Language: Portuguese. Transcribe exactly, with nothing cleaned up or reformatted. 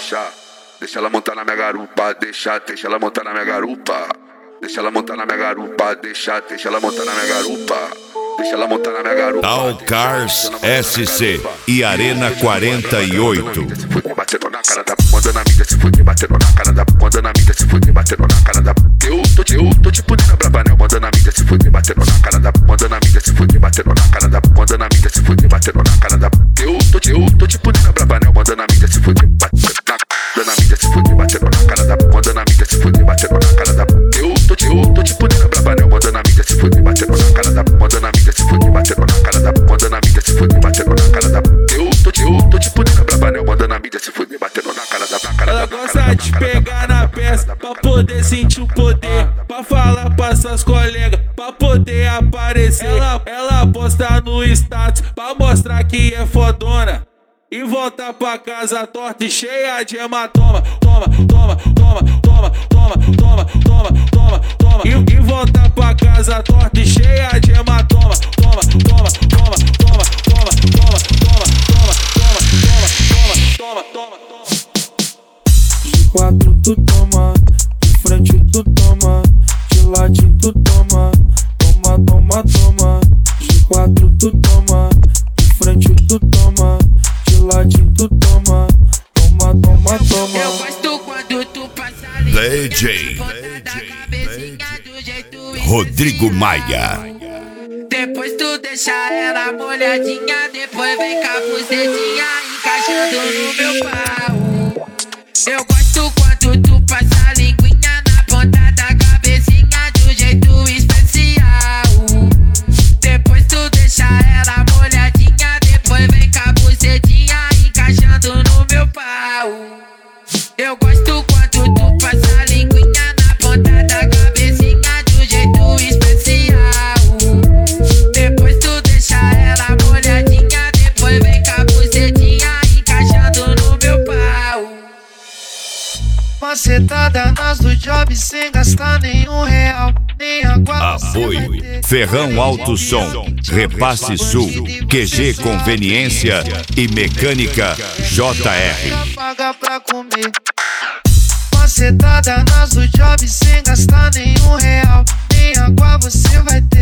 deixa, deixa ela montar na minha garupa, deixa, deixa ela montar na minha garupa. Deixa ela montar na minha garupa, deixa, deixa ela montar na minha garupa. Deixa ela montar na minha garupa. Tal Cars S C e Arena quarenta e oito. Se fuder batendo na cara da bunda na mídia, se fuder batendo na cara da bunda na mídia, se fuder batendo na cara da. Eu tô, eu tô tipo Nina Bravanel, manda na mídia, se fuder batendo na cara da bunda na mídia, se fuder batendo na cara da bunda na mídia, se fuder batendo na cara da. Eu tô, eu tô tipo Nina Bravanel, manda na mídia, se fuder batendo na cara da mídia, se fuder batendo na cara da bunda na mídia, se fuder batendo na cara da. Eu tô, eu tô tipo Nina Bravanel, manda na mídia, se fuder batendo na cara da bunda na mídia, se fuder batendo na cara da bunda na mídia, se fuder batendo na cara da. Eu tô, eu tô tipo Nina Bravanel, manda na mídia, se fuder batendo na cara da, na cara da. Ela gosta de pegar na peça pra poder sentir o poder, pra falar pra essas colegas, pra poder aparecer. Ela, ela posta no status pra mostrar que é fodona e volta pra casa torta e cheia de hematoma. Toma, toma, toma, toma, toma, toma, toma, toma, toma. E, e volta pra casa torta e cheia de hematoma. Toma, toma, toma, toma, toma, toma, toma, toma, toma, toma, toma, toma, toma. De quatro tu toma, de frente tu toma, de lado tu toma, toma, toma, toma. De quatro tu toma, de frente tu toma, de lado tu toma, toma, toma, toma. Eu gosto quando tu passa D J Rodrigo Maia. depois tu deixa ela molhadinha, depois vem com a bucetinha encaixando no meu pau. Eu gosto quando tu passa a linguinha na ponta da cabecinha de um jeito especial. Depois tu deixa ela molhadinha, depois vem com a bucetinha encaixando no meu pau. Eu gosto quando tu passa a linguinha na ponta da cabecinha de um jeito especial. Depois tu deixa ela molhadinha, depois vem com a bucetinha encaixando no meu pau. Macetada nas do job sem gastar nenhum real, nem água. Apoio Ferrão Alto Som, Repasse Sul, Q G Conveniência e Mecânica J R. Paga pra comer. Macetada nas do job sem gastar nenhum real, nem água você vai ter.